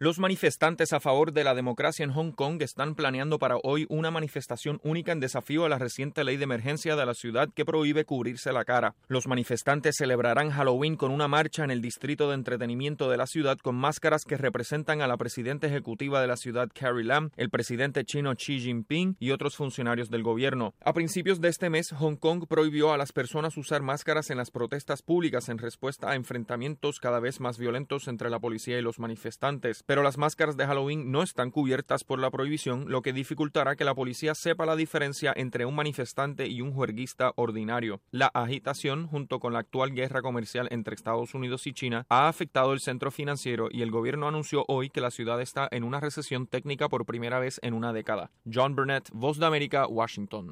Los manifestantes a favor de la democracia en Hong Kong están planeando para hoy una manifestación única en desafío a la reciente ley de emergencia de la ciudad que prohíbe cubrirse la cara. Los manifestantes celebrarán Halloween con una marcha en el distrito de entretenimiento de la ciudad con máscaras que representan a la presidenta ejecutiva de la ciudad, Carrie Lam, el presidente chino Xi Jinping y otros funcionarios del gobierno. A principios de este mes, Hong Kong prohibió a las personas usar máscaras en las protestas públicas en respuesta a enfrentamientos cada vez más violentos entre la policía y los manifestantes. Pero las máscaras de Halloween no están cubiertas por la prohibición, lo que dificultará que la policía sepa la diferencia entre un manifestante y un juerguista ordinario. La agitación, junto con la actual guerra comercial entre Estados Unidos y China, ha afectado el centro financiero y el gobierno anunció hoy que la ciudad está en una recesión técnica por primera vez en una década. John Burnett, Voz de América, Washington.